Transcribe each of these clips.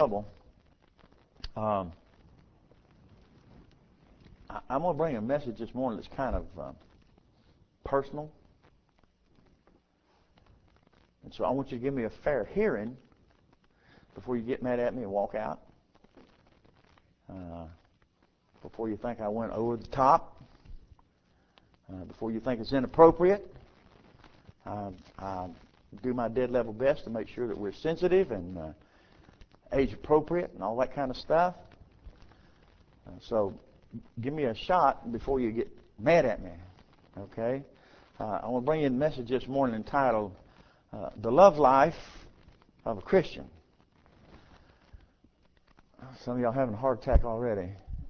trouble. I'm going to bring a message this morning that's kind of personal. And so I want you to give me a fair hearing before you get mad at me and walk out. Before you think I went over the top. Before you think it's inappropriate. I do my dead level best to make sure that we're sensitive and age appropriate and all that kind of stuff. So give me a shot before you get mad at me. Okay? I want to bring you a message this morning entitled The Love Life of a Christian. Some of y'all having a heart attack already.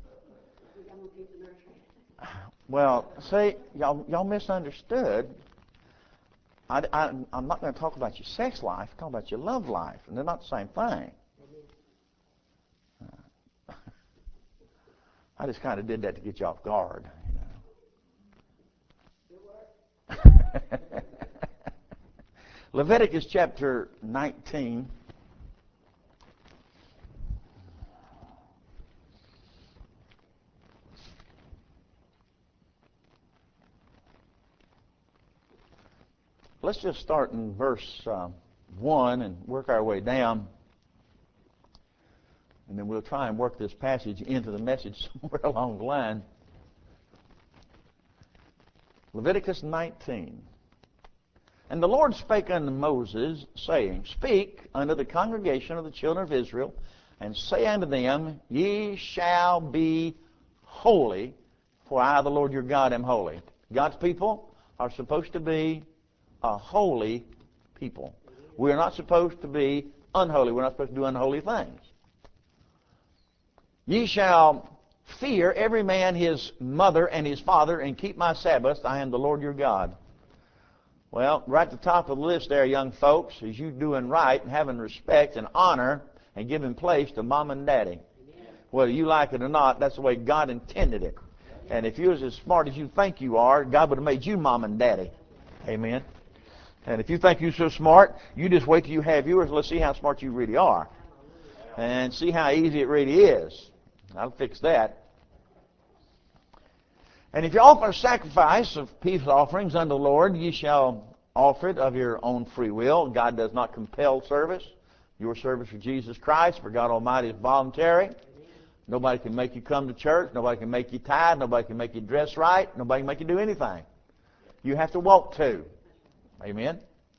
Well, see, y'all misunderstood. I'm not going to talk about your sex life. I'm talking about your love life, and they're not the same thing. I just kind of did that to get you off guard. Leviticus chapter 19. Let's just start in verse 1 and work our way down. And then we'll try and work this passage into the message somewhere along the line. Leviticus 19. And the Lord spake unto Moses, saying, Speak unto the congregation of the children of Israel, and say unto them, Ye shall be holy, for I, the Lord your God, am holy. God's people are supposed to be a holy people. We're not supposed to be unholy. We're not supposed to do unholy things. Ye shall fear every man his mother and his father, and keep my Sabbaths. I am the Lord your God. Well, right at the top of the list there, young folks, is you doing right and having respect and honor and giving place to mom and daddy. Whether you like it or not, that's the way God intended it. And if you was as smart as you think you are, God would have made you mom and daddy. Amen. And if you think you're so smart, you just wait till you have yours. Let's see how smart you really are. And see how easy it really is. I'll fix that. And if you offer a sacrifice of peace offerings unto the Lord, ye shall offer it of your own free will. God does not compel service. Your service for Jesus Christ, for God Almighty, is voluntary. Nobody can make you come to church. Nobody can make you tithe. Nobody can make you dress right. Nobody can make you do anything. You have to walk to. Amen.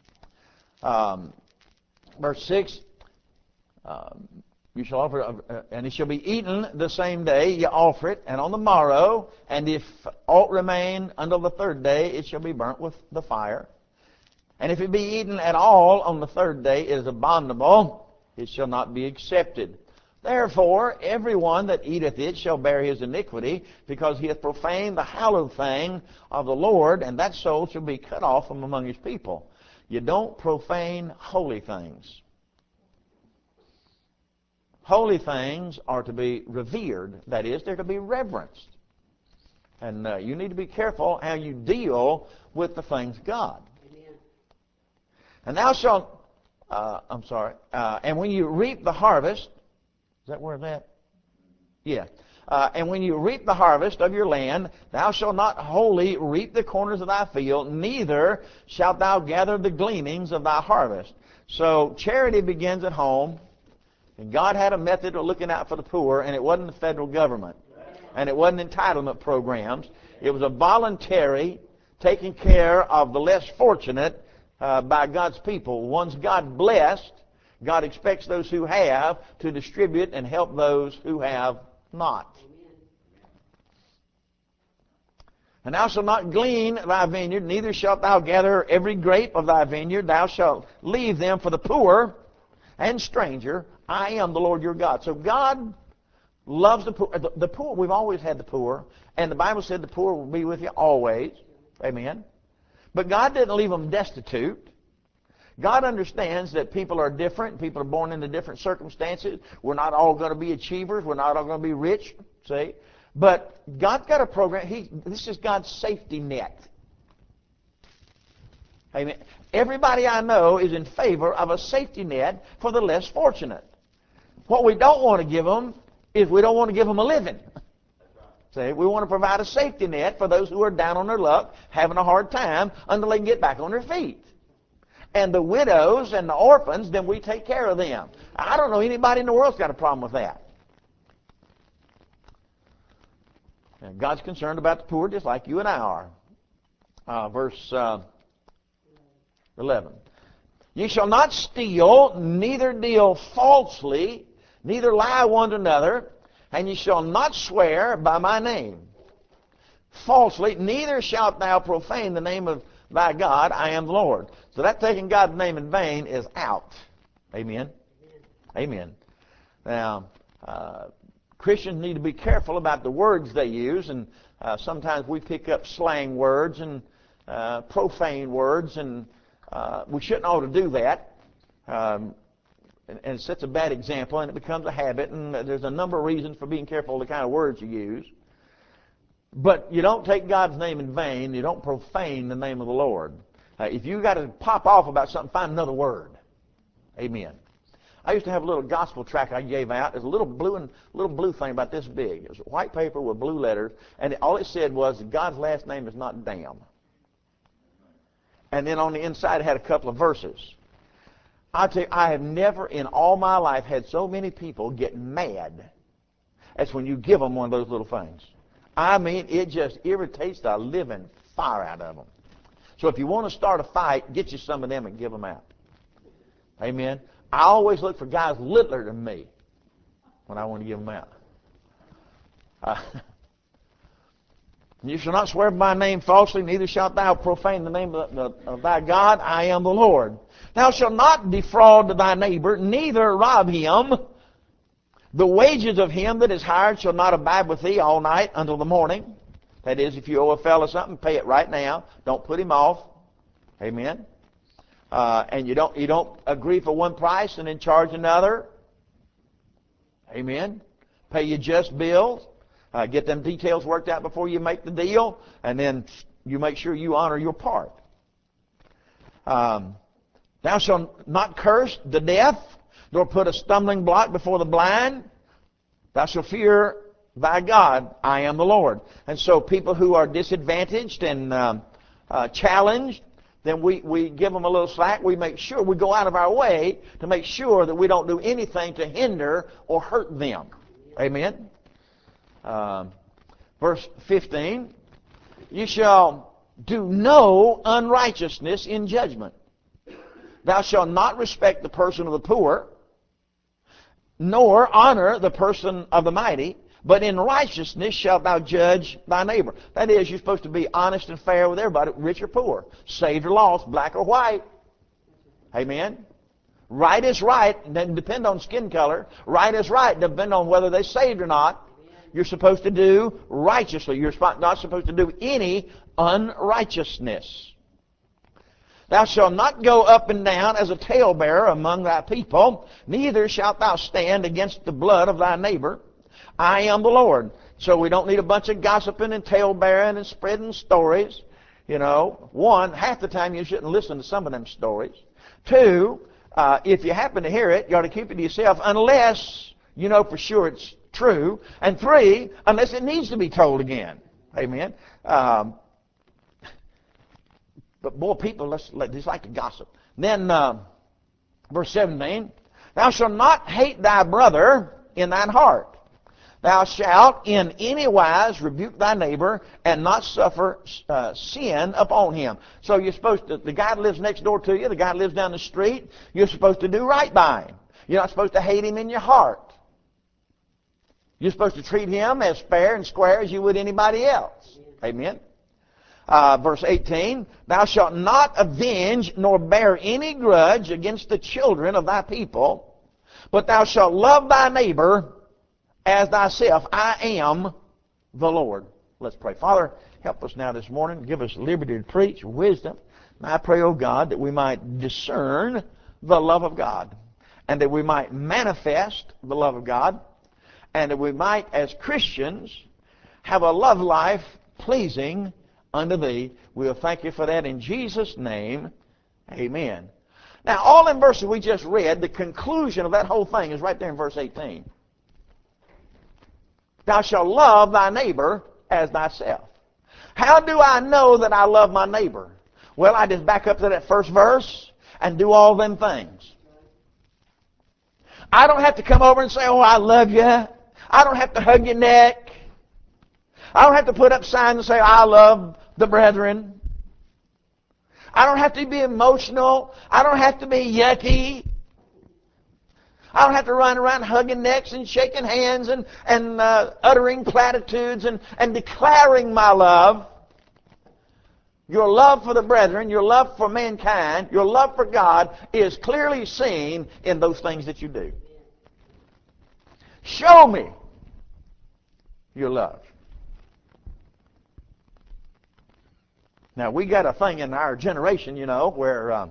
Verse 6, you shall offer, and it shall be eaten the same day you offer it, and on the morrow, and if aught remain until the third day, it shall be burnt with the fire. And if it be eaten at all on the third day, it is abominable, it shall not be accepted. Therefore, everyone that eateth it shall bear his iniquity, because he hath profaned the hallowed thing of the Lord, and that soul shall be cut off from among his people. You don't profane holy things. Holy things are to be revered. That is, they're to be reverenced. And you need to be careful how you deal with the things of God. Amen. And thou shalt, and when you reap the harvest, is that where it's at? Yeah. And when you reap the harvest of your land, thou shalt not wholly reap the corners of thy field, neither shalt thou gather the gleanings of thy harvest. So charity begins at home, and God had a method of looking out for the poor, and it wasn't the federal government, and it wasn't entitlement programs. It was a voluntary taking care of the less fortunate by God's people. Once God blessed, God expects those who have to distribute and help those who have not. And thou shalt not glean thy vineyard, neither shalt thou gather every grape of thy vineyard. Thou shalt leave them for the poor and stranger. I am the Lord your God. So God loves the poor. The poor, we've always had the poor. And the Bible said the poor will be with you always. Amen. But God didn't leave them destitute. God understands that people are different. People are born into different circumstances. We're not all going to be achievers. We're not all going to be rich, see? But God's got a program. This is God's safety net. Amen. Everybody I know is in favor of a safety net for the less fortunate. What we don't want to give them is we don't want to give them a living. See, we want to provide a safety net for those who are down on their luck, having a hard time, until they can get back on their feet. And the widows and the orphans, then we take care of them. I don't know anybody in the world's got a problem with that. And God's concerned about the poor just like you and I are. Verse 11. Ye shall not steal, neither deal falsely, neither lie one to another, and ye shall not swear by my name falsely, neither shalt thou profane the name of thy God. I am the Lord. So that taking God's name in vain is out. Amen. Amen. Now, Christians need to be careful about the words they use, and sometimes we pick up slang words and profane words, and we shouldn't ought to do that. And it sets a bad example, and it becomes a habit, and there's a number of reasons for being careful of the kind of words you use. But you don't take God's name in vain. You don't profane the name of the Lord. If you got to pop off about something, find another word. Amen. I used to have a little gospel tract I gave out. There's a little blue thing about this big. It was white paper with blue letters, and all it said was God's last name is not damn. And then on the inside it had a couple of verses. I'll tell you, I have never in all my life had so many people get mad as when you give them one of those little things. I mean, it just irritates the living fire out of them. So if you want to start a fight, get you some of them and give them out. Amen. I always look for guys littler than me when I want to give them out. You shall not swear by my name falsely, neither shalt thou profane the name of thy God. I am the Lord. Thou shalt not defraud thy neighbor, neither rob him. The wages of him that is hired shall not abide with thee all night until the morning. That is, if you owe a fellow something, pay it right now. Don't put him off. Amen. And you don't agree for one price and then charge another. Amen. Pay your just bills. Get them details worked out before you make the deal, and then you make sure you honor your part. Thou shalt not curse the deaf, nor put a stumbling block before the blind. Thou shalt fear thy God. I am the Lord. And so people who are disadvantaged and challenged, then we give them a little slack. We make sure we go out of our way to make sure that we don't do anything to hinder or hurt them. Amen. Verse 15, you shall do no unrighteousness in judgment. Thou shalt not respect the person of the poor, nor honor the person of the mighty, but in righteousness shalt thou judge thy neighbor. That is, you're supposed to be honest and fair with everybody, rich or poor, saved or lost, black or white. Amen. Right is right. It doesn't depend on skin color. Right is right. It doesn't depend on whether they're saved or not. You're supposed to do righteously. You're not supposed to do any unrighteousness. Thou shalt not go up and down as a talebearer among thy people, neither shalt thou stand against the blood of thy neighbor. I am the Lord. So we don't need a bunch of gossiping and talebearing and spreading stories. You know, one, half the time you shouldn't listen to some of them stories. Two, if you happen to hear it, you ought to keep it to yourself unless you know for sure it's true. And three, unless it needs to be told again. Amen. But more people just like to gossip. Then verse 17, thou shalt not hate thy brother in thine heart. Thou shalt in any wise rebuke thy neighbor and not suffer sin upon him. So you're supposed to, the guy that lives next door to you, the guy that lives down the street, you're supposed to do right by him. You're not supposed to hate him in your heart. You're supposed to treat him as fair and square as you would anybody else. Amen. Verse 18, thou shalt not avenge nor bear any grudge against the children of thy people, but thou shalt love thy neighbor as thyself. I am the Lord. Let's pray. Father, help us now this morning. Give us liberty to preach, wisdom. And I pray, oh God, that we might discern the love of God, and that we might manifest the love of God, and that we might, as Christians, have a love life pleasing unto Thee. We'll thank You for that in Jesus' name. Amen. Now, all in verses we just read, the conclusion of that whole thing is right there in verse 18. Thou shalt love thy neighbor as thyself. How do I know that I love my neighbor? Well, I just back up to that first verse and do all them things. I don't have to come over and say, oh, I love you. I don't have to hug your neck. I don't have to put up signs and say, I love the brethren. I don't have to be emotional. I don't have to be yucky. I don't have to run around hugging necks and shaking hands and uttering platitudes and declaring my love. Your love for the brethren, your love for mankind, your love for God is clearly seen in those things that you do. Show me your love. Now, we got a thing in our generation, where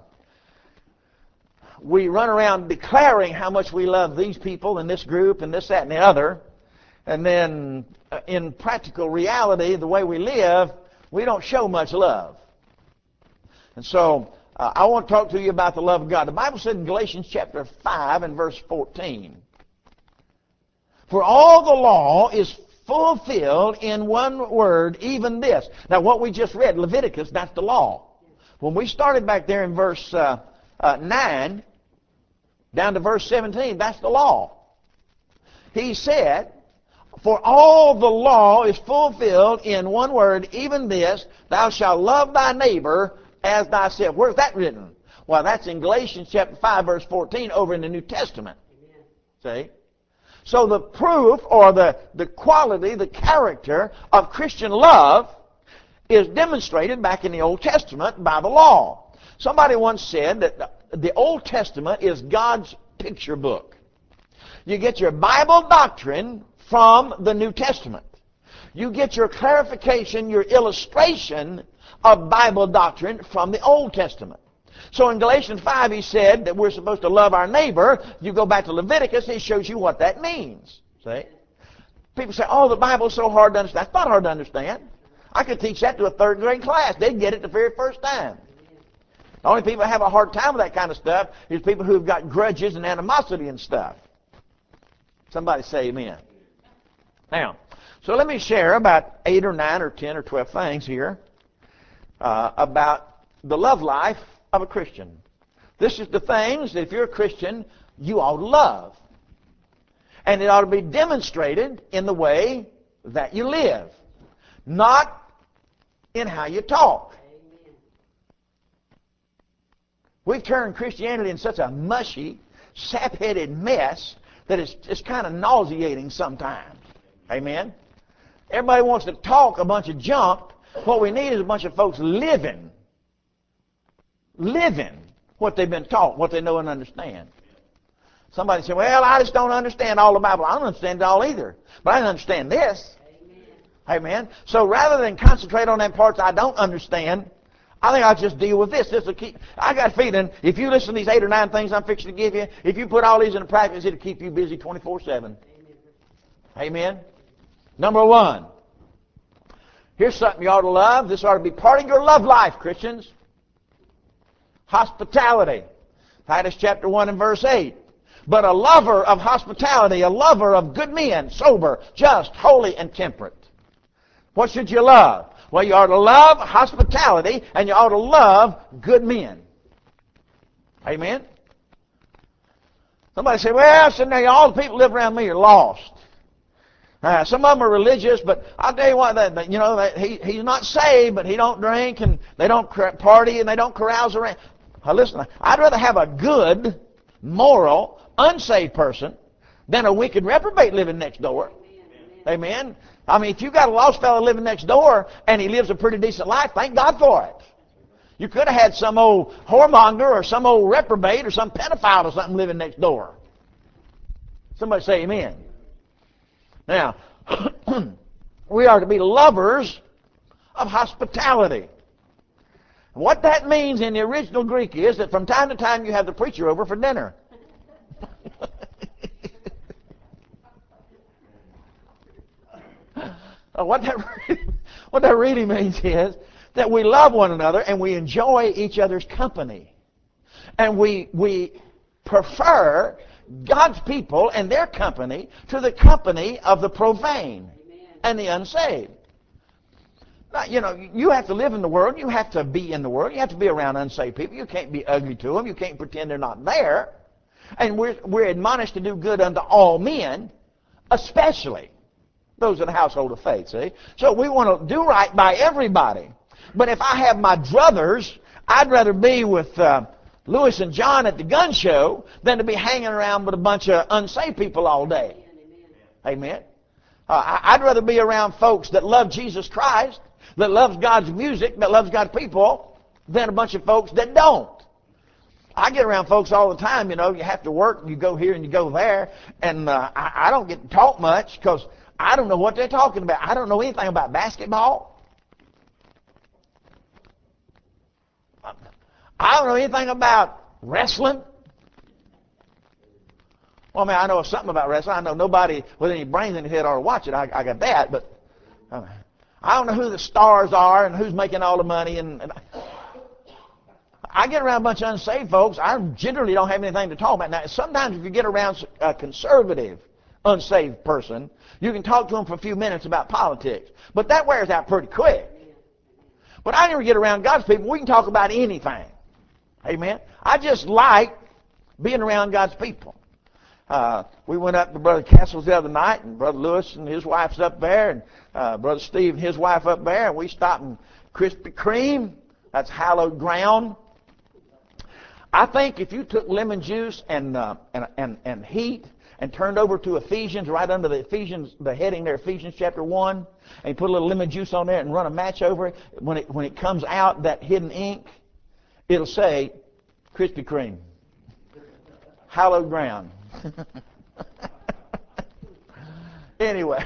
we run around declaring how much we love these people and this group and this, that, and the other. And then in practical reality, the way we live, we don't show much love. And so I want to talk to you about the love of God. The Bible said in Galatians chapter 5 and verse 14, for all the law is fulfilled in one word, even this. Now what we just read, Leviticus, that's the law. When we started back there in verse 9, down to verse 17, that's the law. He said, for all the law is fulfilled in one word, even this, thou shalt love thy neighbor as thyself. Where's that written? Well, that's in Galatians chapter 5, verse 14, over in the New Testament. See? So the proof or the quality, the character of Christian love is demonstrated back in the Old Testament by the law. Somebody once said that the Old Testament is God's picture book. You get your Bible doctrine from the New Testament. You get your clarification, your illustration of Bible doctrine from the Old Testament. So in Galatians 5 he said that we're supposed to love our neighbor. You go back to Leviticus, he shows you what that means. See? People say, oh, the Bible's so hard to understand. It's not hard to understand. I could teach that to a third grade class. They'd get it the very first time. The only people that have a hard time with that kind of stuff is people who've got grudges and animosity and stuff. Somebody say amen. Now, so let me share about 8 or 9 or 10 or 12 things here about the love life of a Christian. This is the things that if you're a Christian, you ought to love. And it ought to be demonstrated in the way that you live, not in how you talk. We've turned Christianity into such a mushy, sap-headed mess that it's kind of nauseating sometimes. Amen? Everybody wants to talk a bunch of junk. What we need is a bunch of folks living what they've been taught, what they know and understand. Somebody said, well, I just don't understand all the Bible. I don't understand it all either. But I can understand this. Amen. So rather than concentrate on them parts I don't understand, I think I'll just deal with this. I got a feeling if you listen to these 8 or 9 things I'm fixing to give you, if you put all these into practice, it'll keep you busy 24/7. Amen. Number 1. Here's something you ought to love. This ought to be part of your love life, Christians. Hospitality. Titus chapter 1 and verse 8. But a lover of hospitality, a lover of good men, sober, just, holy, and temperate. What should you love? Well, you ought to love hospitality, and you ought to love good men. Amen? Somebody say, well, so now all the people who live around me are lost. Some of them are religious, but I'll tell you what, he's not saved, but he don't drink, and they don't party, and they don't carouse around. Now listen, I'd rather have a good, moral, unsaved person than a wicked reprobate living next door. Amen? I mean, if you've got a lost fellow living next door and he lives a pretty decent life, thank God for it. You could have had some old whoremonger or some old reprobate or some pedophile or something living next door. Somebody say amen. Now, we are to be lovers of hospitality. What that means in the original Greek is that from time to time you have the preacher over for dinner. What that really means is that we love one another and we enjoy each other's company. And we prefer God's people and their company to the company of the profane and the unsaved. Now, you have to live in the world. You have to be in the world. You have to be around unsaved people. You can't be ugly to them. You can't pretend they're not there. And we're admonished to do good unto all men, especially those in the household of faith, see? So we want to do right by everybody. But if I have my druthers, I'd rather be with Lewis and John at the gun show than to be hanging around with a bunch of unsaved people all day. Amen. I'd rather be around folks that love Jesus Christ, that loves God's music, that loves God's people, than a bunch of folks that don't. I get around folks all the time, you have to work, you go here and you go there, and I don't get to talk much because I don't know what they're talking about. I don't know anything about basketball. I don't know anything about wrestling. Well, I know something about wrestling. I know nobody with any brains in his head ought to watch it. I got that, but I don't know who the stars are and who's making all the money. And I get around a bunch of unsaved folks. I generally don't have anything to talk about. Now, sometimes if you get around a conservative, unsaved person, you can talk to them for a few minutes about politics. But that wears out pretty quick. But I never get around God's people. We can talk about anything. Amen. I just like being around God's people. We went up to Brother Castle's the other night, and Brother Lewis and his wife's up there, and Brother Steve and his wife up there, and we stopped in Krispy Kreme. That's hallowed ground. I think if you took lemon juice and heat and turned over to Ephesians, right under the heading there, Ephesians chapter 1, and you put a little lemon juice on there and run a match over it, when it comes out, that hidden ink, it'll say Krispy Kreme, hallowed ground. Anyway,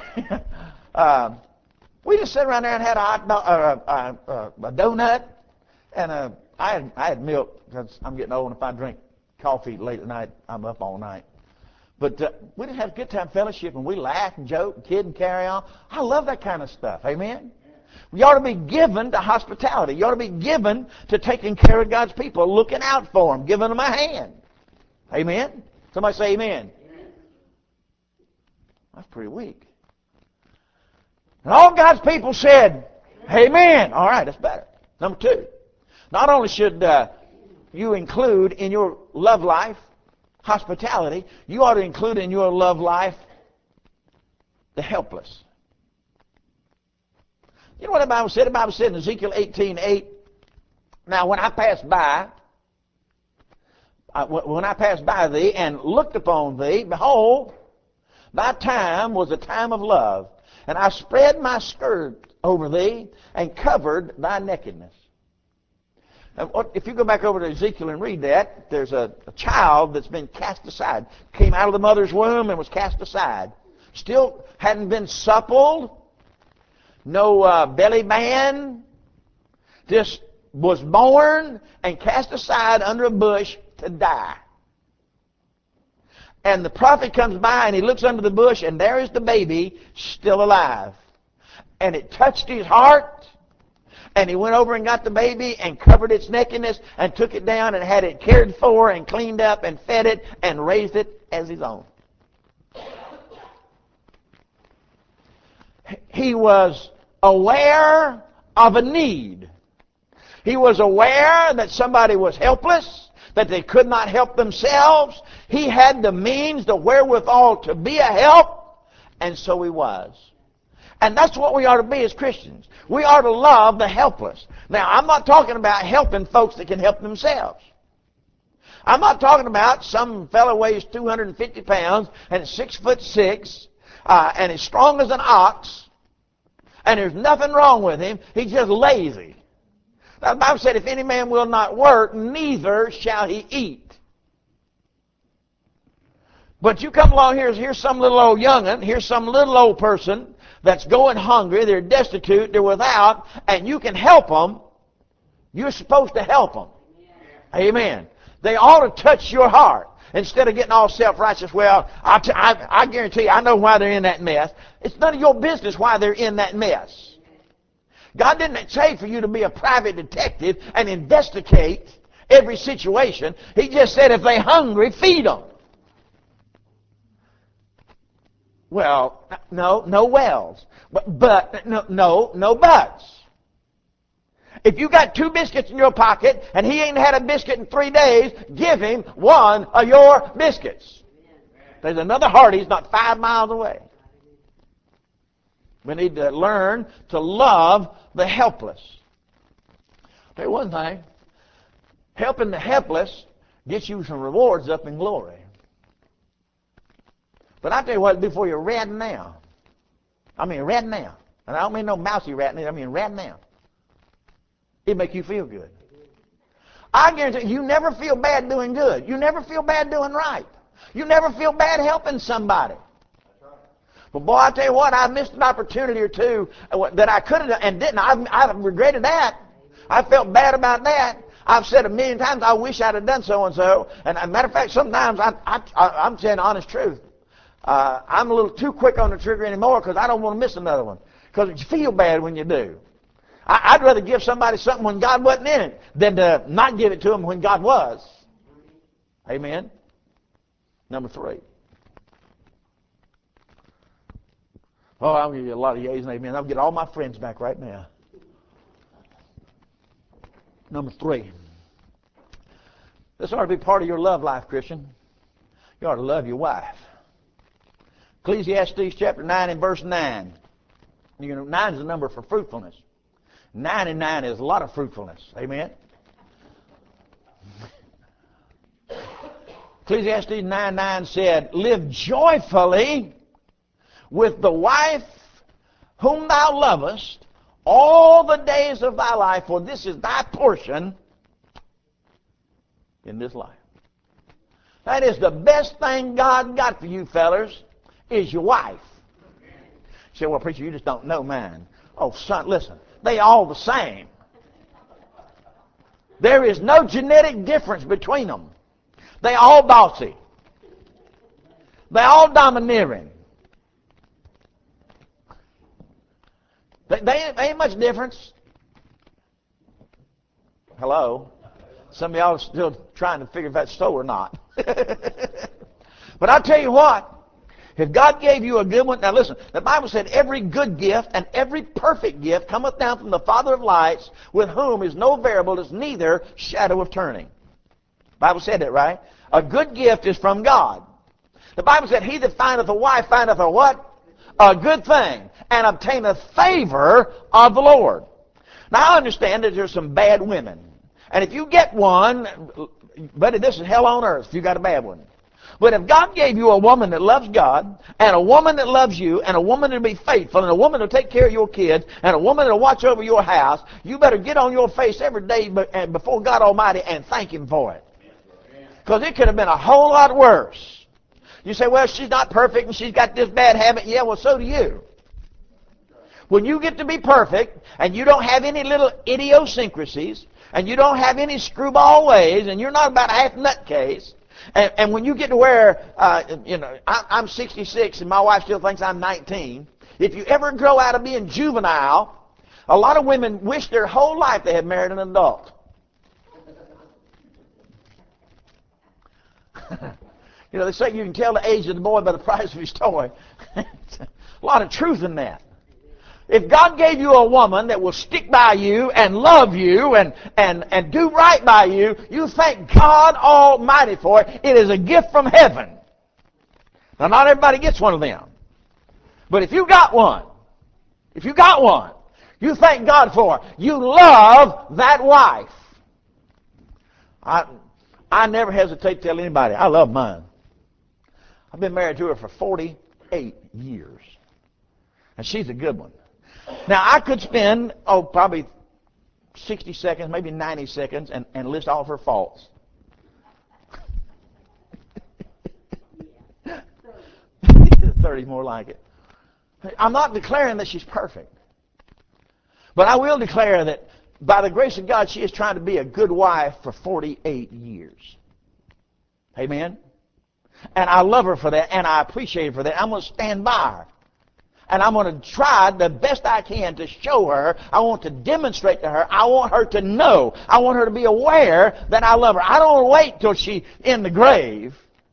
we just sat around there and had a donut, and I had milk because I'm getting old, and if I drink coffee late at night, I'm up all night. But we just had a good time fellowship, and we laugh and joke and kid and carry on. I love that kind of stuff. Amen. You ought to be given to hospitality. You ought to be given to taking care of God's people, looking out for them, giving them a hand. Amen. Somebody say amen. Amen. That's pretty weak. And all God's people said, amen. All right, that's better. Number 2, not only should you include in your love life hospitality, you ought to include in your love life the helpless. You know what the Bible said? The Bible said in Ezekiel 18:8, now when I passed by thee and looked upon thee, behold, thy time was a time of love, and I spread my skirt over thee and covered thy nakedness. Now, if you go back over to Ezekiel and read that, there's a child that's been cast aside, came out of the mother's womb and was cast aside. Still hadn't been suppled, no belly band, just was born and cast aside under a bush to die. And the prophet comes by and he looks under the bush, and there is the baby still alive. And it touched his heart, and he went over and got the baby and covered its nakedness and took it down and had it cared for and cleaned up and fed it and raised it as his own. He was aware of a need. He was aware that somebody was helpless, that they could not help themselves. He had the means, the wherewithal to be a help, and so he was. And that's what we ought to be as Christians. We ought to love the helpless. Now, I'm not talking about helping folks that can help themselves. I'm not talking about some fellow weighs 250 pounds and is 6'6", and is strong as an ox, and there's nothing wrong with him. He's just lazy. Now, the Bible said, if any man will not work, neither shall he eat. But you come along here, here's some little old young'un, here's some little old person that's going hungry, they're destitute, they're without, and you can help them. You're supposed to help them. Amen. They ought to touch your heart. Instead of getting all self-righteous, well, I guarantee you, I know why they're in that mess. It's none of your business why they're in that mess. God didn't say for you to be a private detective and investigate every situation. He just said if they're hungry, feed them. Well, no wells. But no buts. If you got 2 biscuits in your pocket and he ain't had a biscuit in 3 days, give him one of your biscuits. There's another Hardee's not 5 miles away. We need to learn to love the helpless. I'll tell you one thing. Helping the helpless gets you some rewards up in glory. But I tell you what, before you're red now. I mean red now. And I don't mean no mousy rat now. I mean red now. It make you feel good. I guarantee you never feel bad doing good. You never feel bad doing right. You never feel bad helping somebody. But boy, I tell you what, I missed an opportunity or two that I could have and didn't. I've regretted that. I felt bad about that. I've said a million times, I wish I'd have done so-and-so. And as a matter of fact, sometimes I'm saying the honest truth. I'm a little too quick on the trigger anymore because I don't want to miss another one. Because you feel bad when you do. I'd rather give somebody something when God wasn't in it than to not give it to them when God was. Amen? Number 3. Oh, I'll give you a lot of yeas and amen. I'll get all my friends back right now. Number 3. This ought to be part of your love life, Christian. You ought to love your wife. Ecclesiastes chapter 9 and verse 9. You know, 9 is the number for fruitfulness. 99 is a lot of fruitfulness. Amen? Ecclesiastes 9:9 said, live joyfully with the wife whom thou lovest all the days of thy life, for this is thy portion in this life. That is the best thing God got for you fellers, is your wife. You say, well, preacher, you just don't know mine. Oh, son, listen. They all the same. There is no genetic difference between them. They all bossy. They all domineering. They ain't much difference. Hello? Some of y'all are still trying to figure if that's so or not. But I'll tell you what. If God gave you a good one, now listen, the Bible said every good gift and every perfect gift cometh down from the Father of lights, with whom is no variable, is neither shadow of turning. The Bible said that, right? A good gift is from God. The Bible said, he that findeth a wife findeth a what? A good thing, and obtaineth favor of the Lord. Now I understand that there's some bad women. And if you get one, buddy, this is hell on earth if you got a bad one. But if God gave you a woman that loves God, and a woman that loves you, and a woman that'll be faithful, and a woman that'll take care of your kids, and a woman that'll watch over your house, you better get on your face every day before God Almighty and thank Him for it. Because it could have been a whole lot worse. You say, well, she's not perfect, and she's got this bad habit. Yeah, well, so do you. When you get to be perfect, and you don't have any little idiosyncrasies, and you don't have any screwball ways, and you're not about a half nutcase, and when you get to where, I'm 66 and my wife still thinks I'm 19, if you ever grow out of being juvenile, a lot of women wish their whole life they had married an adult. They say you can tell the age of the boy by the price of his toy. A lot of truth in that. If God gave you a woman that will stick by you and love you and do right by you, you thank God Almighty for it. It is a gift from heaven. Now, not everybody gets one of them. But if you got one, you thank God for it. You love that wife. I never hesitate to tell anybody, I love mine. I've been married to her for 48 years. And she's a good one. Now, I could spend, probably 60 seconds, maybe 90 seconds, and list all of her faults. 30 more like it. I'm not declaring that she's perfect. But I will declare that by the grace of God, she is trying to be a good wife for 48 years. Amen? And I love her for that, and I appreciate her for that. I'm going to stand by her. And I'm going to try the best I can to show her. I want to demonstrate to her. I want her to know. I want her to be aware that I love her. I don't want to wait till she's in the grave.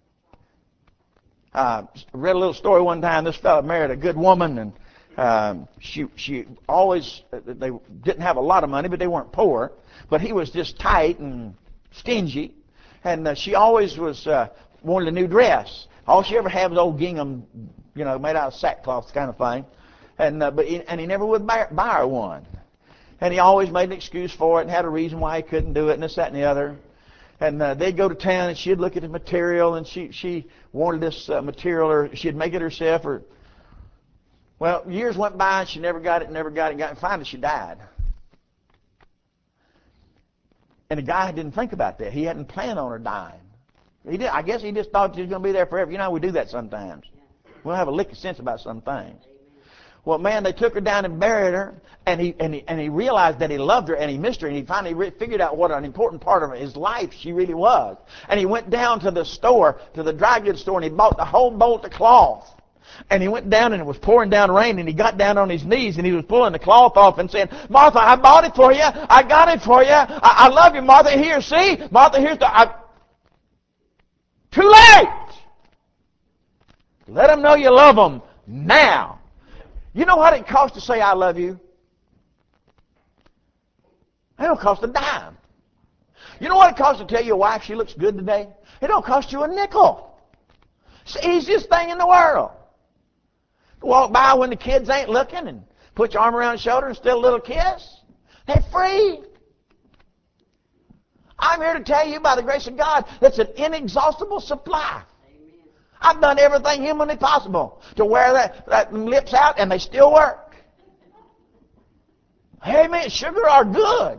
I read a little story one time. This fellow married a good woman, and she always, they didn't have a lot of money, but they weren't poor. But he was just tight and stingy. And she always was wanted a new dress. All she ever had was old gingham, made out of sackcloth kind of thing. And he never would buy her one. And he always made an excuse for it and had a reason why he couldn't do it and this, that, and the other. And they'd go to town and she'd look at the material and she wanted this material, or she'd make it herself. Well, years went by and she never got it. And finally she died. And the guy didn't think about that. He hadn't planned on her dying. I guess he just thought she was going to be there forever. You know how we do that sometimes. We don't have a lick of sense about some things. Well, man, they took her down and buried her, and he realized that he loved her and he missed her, and he finally figured out what an important part of his life she really was. And he went down to the store, to the dry goods store, and he bought the whole bolt of cloth. And he went down, and it was pouring down rain, and he got down on his knees, and he was pulling the cloth off and saying, "Martha, I bought it for you. I got it for you. I love you, Martha. Here, see? Martha, here's the... Too late! Let them know you love them now." You know what it costs to say I love you? It don't cost a dime. You know what it costs to tell your wife she looks good today? It don't cost you a nickel. It's the easiest thing in the world. Walk by when the kids ain't looking and put your arm around the shoulder and still a little kiss. They're free. I'm here to tell you by the grace of God that's an inexhaustible supply. I've done everything humanly possible to wear that lips out, and they still work. Amen. Sugar are good.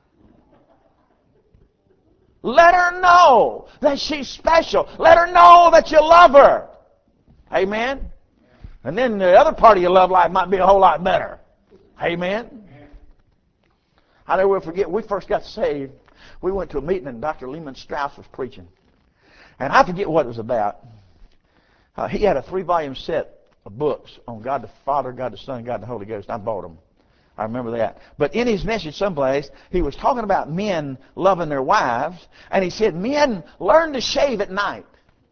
Let her know that she's special. Let her know that you love her. Amen. And then the other part of your love life might be a whole lot better. Amen. I never will forget, we first got saved. We went to a meeting and Dr. Lehman Strauss was preaching. And I forget what it was about. He had a 3-volume set of books on God the Father, God the Son, God the Holy Ghost. I bought them. I remember that. But in his message someplace, he was talking about men loving their wives. And he said, men, learn to shave at night.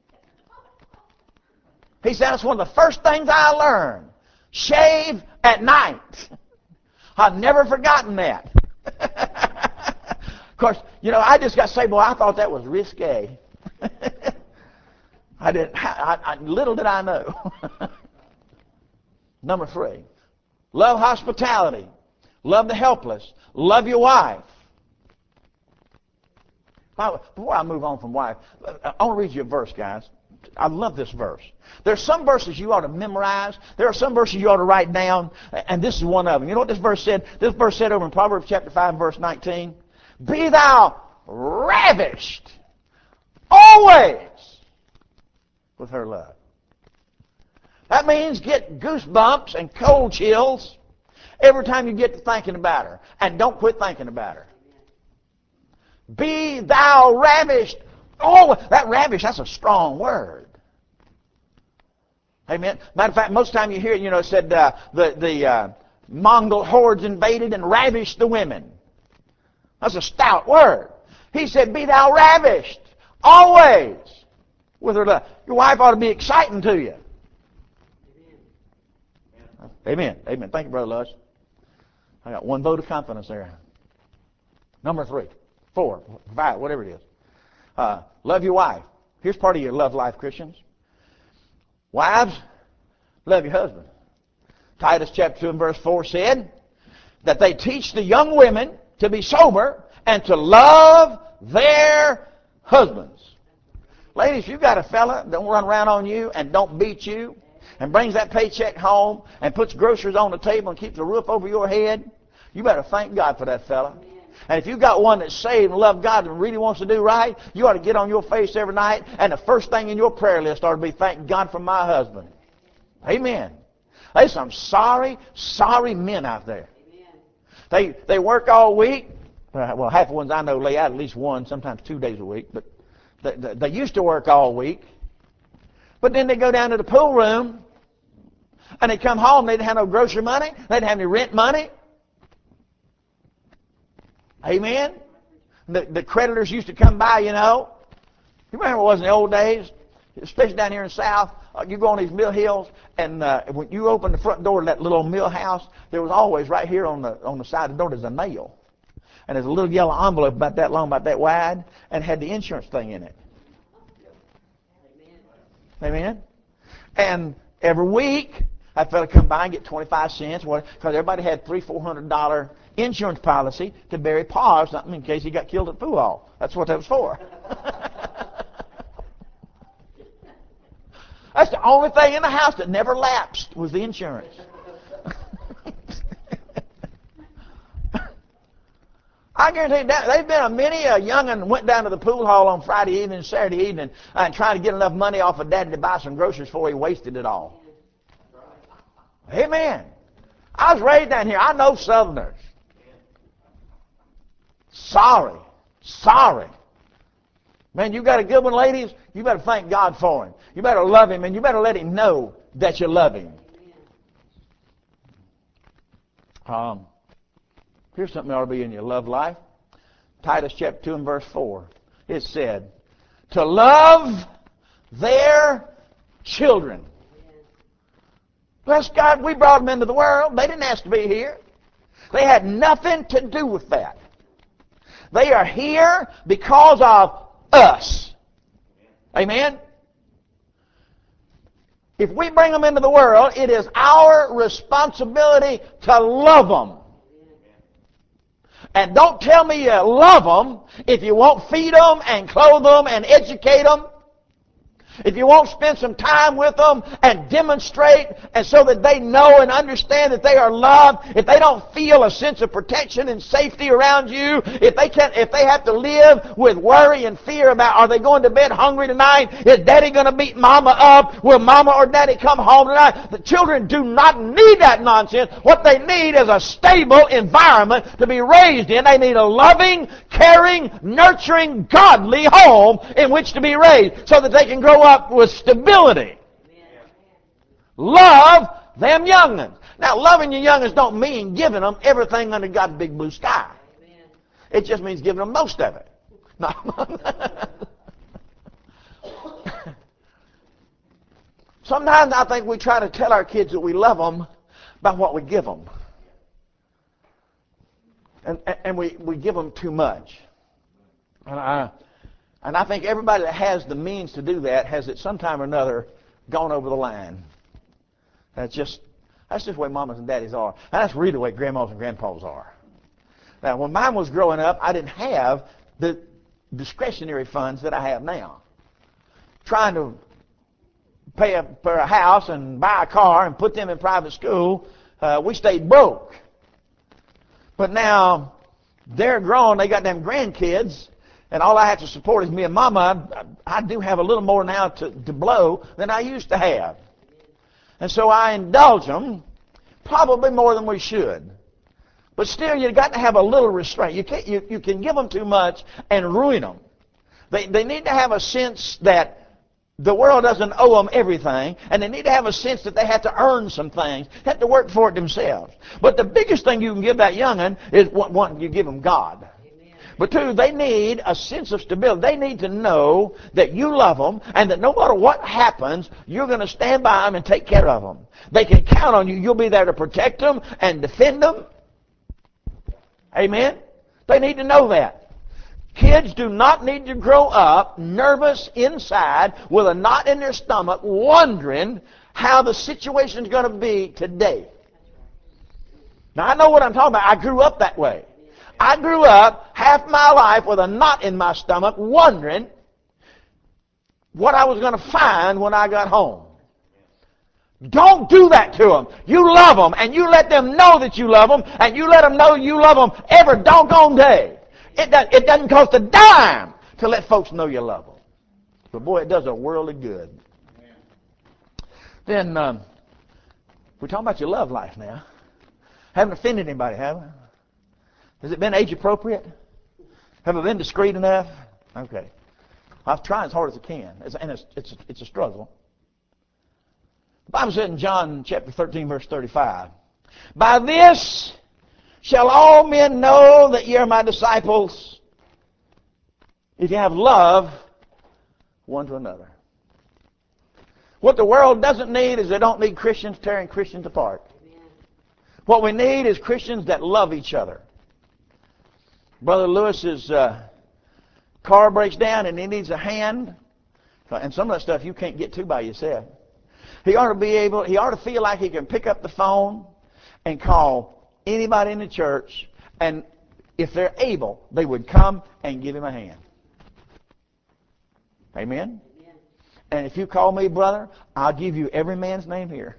He said, that's one of the first things I learned. Shave at night. I've never forgotten that. Of course, I just got saved. Boy, I thought that was risque. I didn't. Little did I know. Number 3, love hospitality. Love the helpless. Love your wife. Before I move on from wife, I want to read you a verse, guys. I love this verse. There's some verses you ought to memorize. There are some verses you ought to write down, and this is one of them. You know what this verse said? This verse said over in Proverbs chapter 5, verse 19, "Be thou ravished always with her love." That means get goosebumps and cold chills every time you get to thinking about her. And don't quit thinking about her. Be thou ravished. Oh, that ravish, that's a strong word. Amen. Matter of fact, most of the time you hear it, it said the Mongol hordes invaded and ravished the women. That's a stout word. He said, be thou ravished always with her love. Your wife ought to be exciting to you. Amen. Amen. Thank you, Brother Lush. I got one vote of confidence there. Number 3, 4, 5, whatever it is. Love your wife. Here's part of your love life, Christians. Wives, love your husband. Titus chapter 2 and verse 4 said that they teach the young women to be sober and to love their husbands. Ladies, if you've got a fella that don't run around on you and don't beat you and brings that paycheck home and puts groceries on the table and keeps a roof over your head, you better thank God for that fella. And if you've got one that's saved and loves God and really wants to do right, you ought to get on your face every night, and the first thing in your prayer list ought to be, thank God for my husband. Amen. There's some sorry men out there. They work all week. Well, half the ones I know lay out at least 1, sometimes 2 days a week. But they used to work all week. But then they go down to the pool room, And they'd come home, they didn't have no grocery money, they didn't have any rent money. Amen? The creditors used to come by, you know. You remember it was in the old days? Especially down here in the South, you go on these mill hills, and when you open the front door of that little mill house, there was always right here on the side of the door, there's a nail. And there's a little yellow envelope about that long, about that wide, and had the insurance thing in it. Amen? And every week, that fella come by and get 25 cents, because everybody had $300-400 insurance policy to bury Pa or something in case he got killed at Foo Hall. That's what that was for. That's the only thing in the house that never lapsed was the insurance. I guarantee you, there's been many a young'un went down to the pool hall on Friday evening and Saturday evening and trying to get enough money off of Daddy to buy some groceries before he wasted it all. Amen. I was raised down here. I know Southerners. Sorry. Man, you got a good one, ladies? You better thank God for him. You better love him, and you better let him know that you love him. Here's something that ought to be in your love life. Titus chapter 2 and verse 4. It said, to love their children. Bless God, we brought them into the world. They didn't ask to be here. They had nothing to do with that. They are here because of us. Amen? If we bring them into the world, it is our responsibility to love them. And don't tell me you love them if you won't feed them and clothe them and educate them. If you won't spend some time with them and demonstrate, and so that they know and understand that they are loved, if they don't feel a sense of protection and safety around you, if they have to live with worry and fear about, are they going to bed hungry tonight? Is Daddy going to beat Mama up? Will Mama or Daddy come home tonight? The children do not need that nonsense. What they need is a stable environment to be raised in. They need a loving, caring, nurturing, godly home in which to be raised so that they can grow up with stability. Amen. Love them young'uns. Now, loving your young'uns don't mean giving them everything under God's big blue sky. Amen. It just means giving them most of it. No. Sometimes I think we try to tell our kids that we love them by what we give them. And we give them too much. And I think everybody that has the means to do that has at some time or another gone over the line. That's just the way mamas and daddies are. And that's really the way grandmas and grandpas are. Now, when mine was growing up, I didn't have the discretionary funds that I have now. Trying to pay for a house and buy a car and put them in private school, we stayed broke. But now they're grown, they got them grandkids, and all I have to support is me and Mama. I do have a little more now to blow than I used to have. And so I indulge them, probably more than we should. But still, you've got to have a little restraint. You can give them too much and ruin them. They need to have a sense that the world doesn't owe them everything, and they need to have a sense that they have to earn some things, have to work for it themselves. But the biggest thing you can give that young'un is, one, you give them God. But two, they need a sense of stability. They need to know that you love them and that no matter what happens, you're going to stand by them and take care of them. They can count on you. You'll be there to protect them and defend them. Amen? They need to know that. Kids do not need to grow up nervous inside with a knot in their stomach wondering how the situation's going to be today. Now, I know what I'm talking about. I grew up that way. I grew up half my life with a knot in my stomach wondering what I was going to find when I got home. Don't do that to them. You love them, and you let them know that you love them, and you let them know you love them every doggone day. It doesn't cost a dime to let folks know you love them. But boy, it does a world of good. Then, we're talking about your love life now. Haven't offended anybody, have I? Has it been age appropriate? Have I been discreet enough? Okay. I've tried as hard as I can, and it's a struggle. The Bible said in John chapter 13, verse 35, by this shall all men know that ye are my disciples, if you have love one to another. What the world doesn't need is they don't need Christians tearing Christians apart. What we need is Christians that love each other. Brother Lewis's car breaks down and he needs a hand. And some of that stuff you can't get to by yourself. He ought to feel like he can pick up the phone and call anybody in the church, and if they're able, they would come and give him a hand. Amen? Amen. And if you call me brother, I'll give you every man's name here.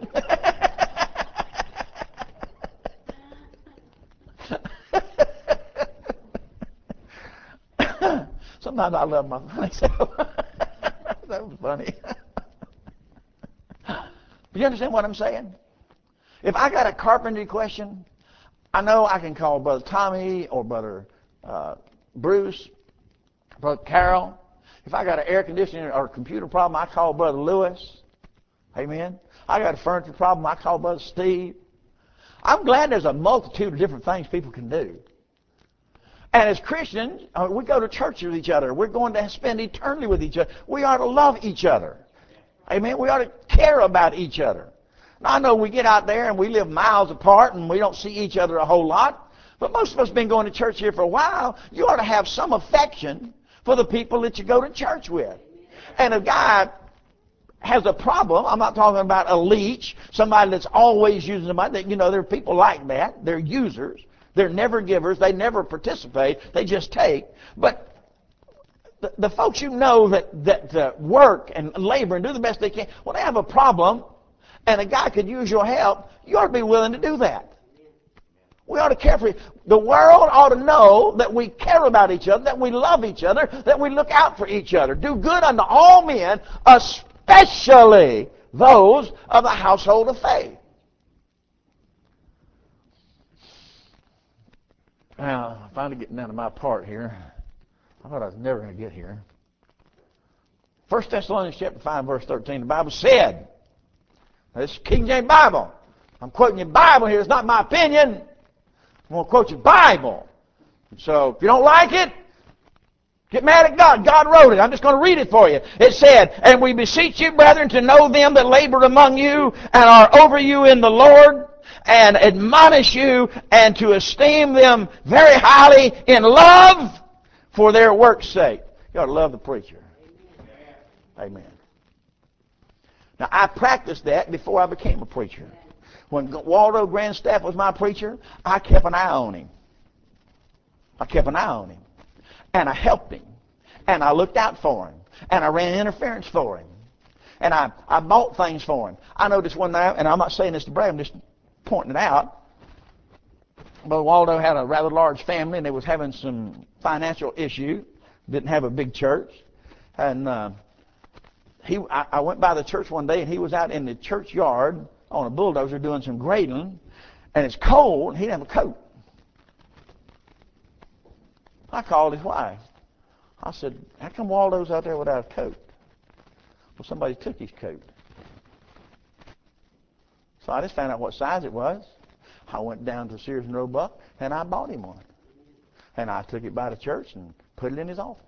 Sometimes I love myself. That was funny. Do you understand what I'm saying? If I got a carpentry question, I know I can call Brother Tommy or Brother Bruce, Brother Carol. If I got an air conditioning or a computer problem, I call Brother Lewis. Amen. I got a furniture problem, I call Brother Steve. I'm glad there's a multitude of different things people can do. And as Christians, we go to church with each other. We're going to spend eternity with each other. We ought to love each other. Amen. We ought to care about each other. Now, I know we get out there and we live miles apart and we don't see each other a whole lot. But most of us have been going to church here for a while. You ought to have some affection for the people that you go to church with. And if God has a problem, I'm not talking about a leech, somebody that's always using somebody. There are people like that. They're users. They're never givers. They never participate. They just take. But the folks you know that work and labor and do the best they can, when they have a problem and a guy could use your help, you ought to be willing to do that. We ought to care for you. The world ought to know that we care about each other, that we love each other, that we look out for each other. Do good unto all men, especially those of the household of faith. Now, I'm finally getting down to my part here. I thought I was never going to get here. 1 Thessalonians chapter 5, verse 13, the Bible said, this is King James Bible. I'm quoting your Bible here. It's not my opinion. I'm going to quote your Bible. So if you don't like it, get mad at God. God wrote it. I'm just going to read it for you. It said, and we beseech you, brethren, to know them that labor among you and are over you in the Lord, and admonish you, and to esteem them very highly in love for their work's sake. You ought to love the preacher. Amen. Now, I practiced that before I became a preacher. When Waldo Grandstaff was my preacher, I kept an eye on him. I kept an eye on him. And I helped him. And I looked out for him. And I ran interference for him. And I bought things for him. I noticed one night, and I'm not saying this to brag, I'm just pointing it out. But Waldo had a rather large family, and they was having some financial issue. Didn't have a big church. And I went by the church one day, and he was out in the church yard on a bulldozer doing some grading, and it's cold, and he didn't have a coat. I called his wife. I said, how come Waldo's out there without a coat? Well, somebody took his coat. So I just found out what size it was. I went down to Sears and Roebuck, and I bought him one. And I took it by the church and put it in his office.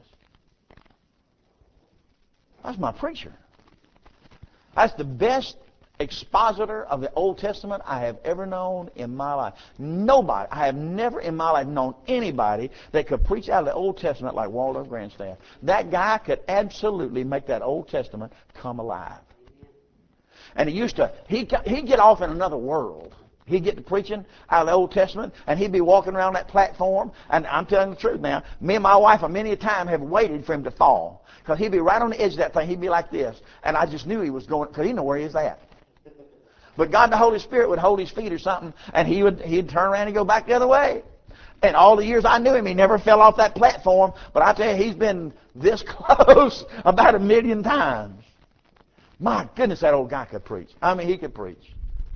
That's my preacher. That's the best expositor of the Old Testament I have ever known in my life. Nobody, I have never in my life known anybody that could preach out of the Old Testament like Waldo Grandstaff. That guy could absolutely make that Old Testament come alive. And he'd get off in another world. He'd get to preaching out of the Old Testament, and he'd be walking around that platform, and I'm telling the truth now, me and my wife many a time have waited for him to fall. Because he'd be right on the edge of that thing. He'd be like this. And I just knew he was going, because he knew where he was at. But God the Holy Spirit would hold his feet or something, and he'd turn around and go back the other way. And all the years I knew him, he never fell off that platform. But I tell you, he's been this close about 1,000,000 times. My goodness, that old guy could preach. I mean, he could preach.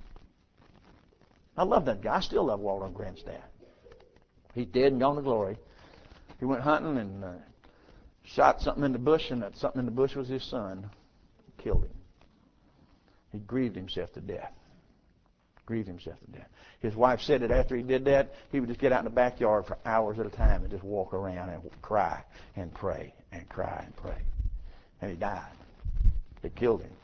I love that guy. I still love Waldo Grandstaff. He's dead and gone to glory. He went hunting and shot something in the bush, and that something in the bush was his son. Killed him. He grieved himself to death. Grieved himself to death. His wife said that after he did that, he would just get out in the backyard for hours at a time and just walk around and cry and pray and cry and pray. And he died. It killed him.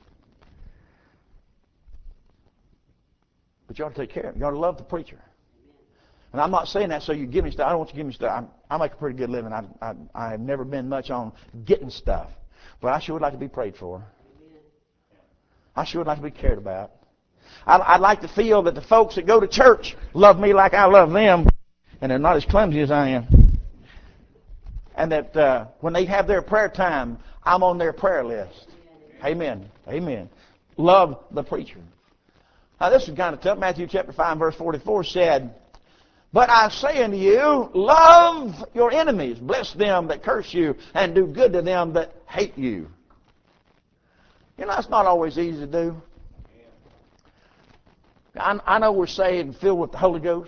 But you ought to take care of him. You ought to love the preacher. And I'm not saying that so you give me stuff. I don't want you to give me stuff. I make a pretty good living. I have never been much on getting stuff. But I sure would like to be prayed for. I sure would like to be cared about. I'd like to feel that the folks that go to church love me like I love them, and they're not as clumsy as I am. And that when they have their prayer time, I'm on their prayer list. Amen. Amen. Love the preacher. Now this is kind of tough. Matthew chapter 5, verse 44 said, "But I say unto you, love your enemies, bless them that curse you, and do good to them that hate you." You know, that's not always easy to do. I know we're saved and filled with the Holy Ghost.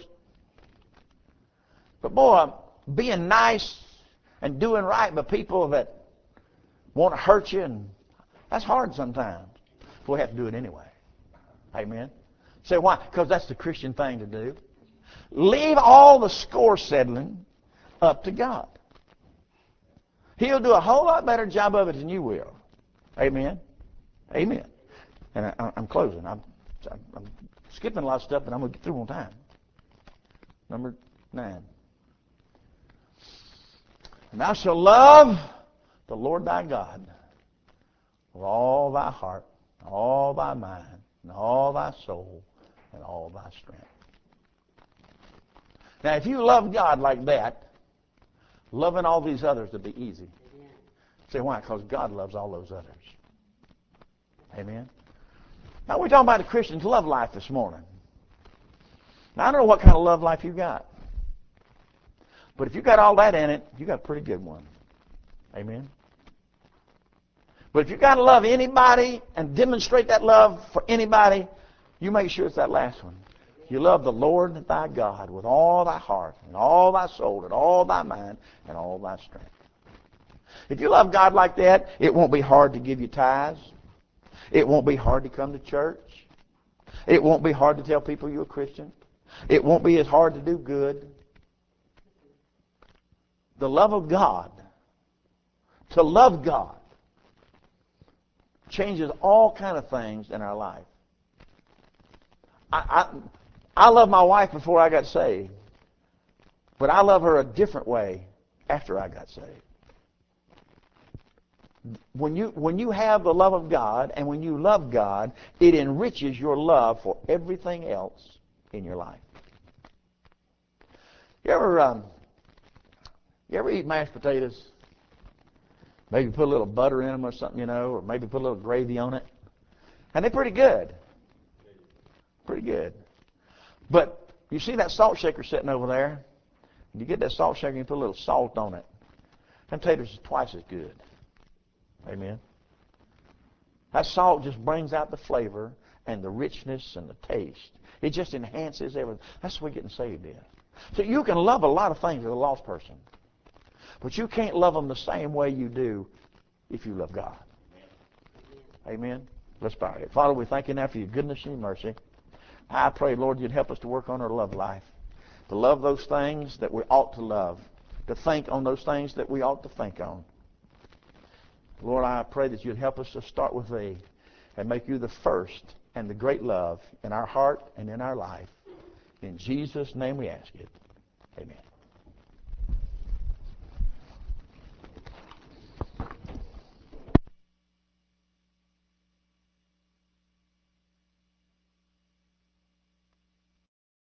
But boy, being nice and doing right by people that want to hurt you, and that's hard sometimes. But we have to do it anyway. Amen. Say why? Because that's the Christian thing to do. Leave all the score settling up to God. He'll do a whole lot better job of it than you will. Amen. Amen. And I'm closing. I'm skipping a lot of stuff, but I'm going to get through on time. Number 9. "And thou shalt love the Lord thy God with all thy heart, all thy mind, and all thy soul, and all thy strength." Now, if you love God like that, loving all these others would be easy. Say why? Because God loves all those others. Amen. Now, we're talking about the Christian's love life this morning. Now, I don't know what kind of love life you got. But if you got all that in it, you got a pretty good one. Amen. But if you got to love anybody and demonstrate that love for anybody, you make sure it's that last one. You love the Lord thy God with all thy heart and all thy soul and all thy mind and all thy strength. If you love God like that, it won't be hard to give you tithes. It won't be hard to come to church. It won't be hard to tell people you're a Christian. It won't be as hard to do good. The love of God, to love God, changes all kind of things in our life. I love my wife before I got saved, but I love her a different way after I got saved. When you have the love of God and when you love God, it enriches your love for everything else in your life. You ever eat mashed potatoes? Maybe put a little butter in them or something, or maybe put a little gravy on it. And they're pretty good. Pretty good. But you see that salt shaker sitting over there? You get that salt shaker and you put a little salt on it. Them potatoes are twice as good. Amen. That salt just brings out the flavor and the richness and the taste. It just enhances everything. That's what getting saved is. So you can love a lot of things as a lost person. But you can't love them the same way you do if you love God. Amen. Let's bow. Father, we thank you now for your goodness and your mercy. I pray, Lord, you'd help us to work on our love life. To love those things that we ought to love. To think on those things that we ought to think on. Lord, I pray that you'd help us to start with thee and make you the first and the great love in our heart and in our life. In Jesus' name we ask it. Amen.